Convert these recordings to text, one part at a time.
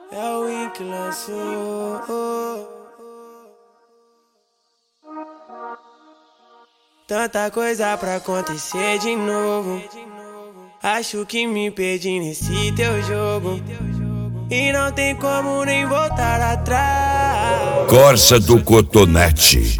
É o Win que lançou. Tanta coisa pra acontecer de novo. Acho que me perdi nesse teu jogo e não tem como nem voltar atrás. Corsa do Cotonete.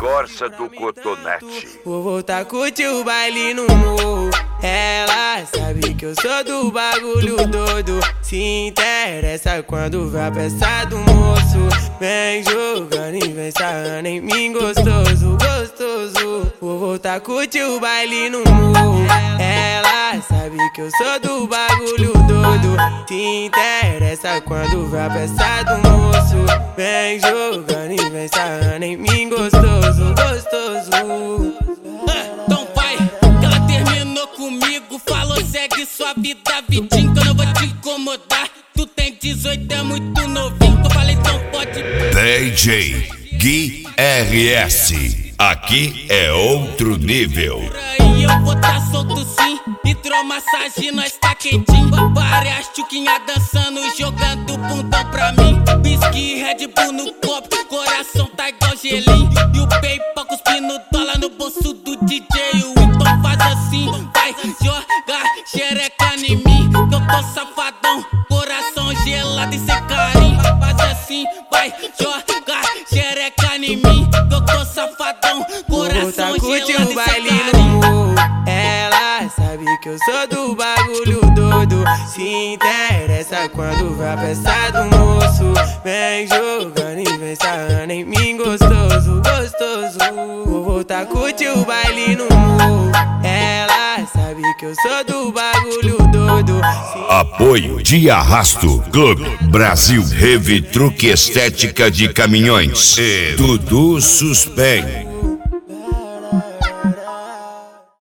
Vou voltar a curtir o baile no morro. Ela sabe que eu sou do bagulho doido. Se interessa quando vai a peça do moço. Vem jogando e vem sarrando em mim gostoso, gostoso. Vou voltar a curtir o baile no morro. Ela sabe que eu sou do bagulho doido. Se interessa quando vai a peça do moço. Vem jogando e vem sarrando em mim gostoso, gostoso. Então vai, que ela terminou comigo. Falou segue sua vida, vidinho, que eu não vou te incomodar. Tu tem 18, é muito novinho, que eu falei então pode. DJ Gui RS. Aqui é outro nível. Aí eu vou tá solto sim, hidromassagem, nós tá quentinho. Várias tchuquinhas dançando, jogando bundão pra mim. Whisky, Red Bull no copo, coração tá igual gelinho. E o PayPal cuspindo dólar no bolso do DJ. O então faz assim, vai jogar xereca em mim, que eu tô safadão, coração gelado e sem carinho. Faz assim, vai jogar xereca em mim, que eu tô safadão, coração gelado e sem carinho. Ela sabe que eu sou do bagulho doido. Se interessa quando vai a peça do moço. Vem jogando e vem sarrando em mim gostoso, gostoso. Vou voltar a curtir o baile no morro. Ela sabe que eu sou do bagulho doido. Apoio de Arrasto Clube Brasil, Revitruque Estética de Caminhões e Dudu Suspen.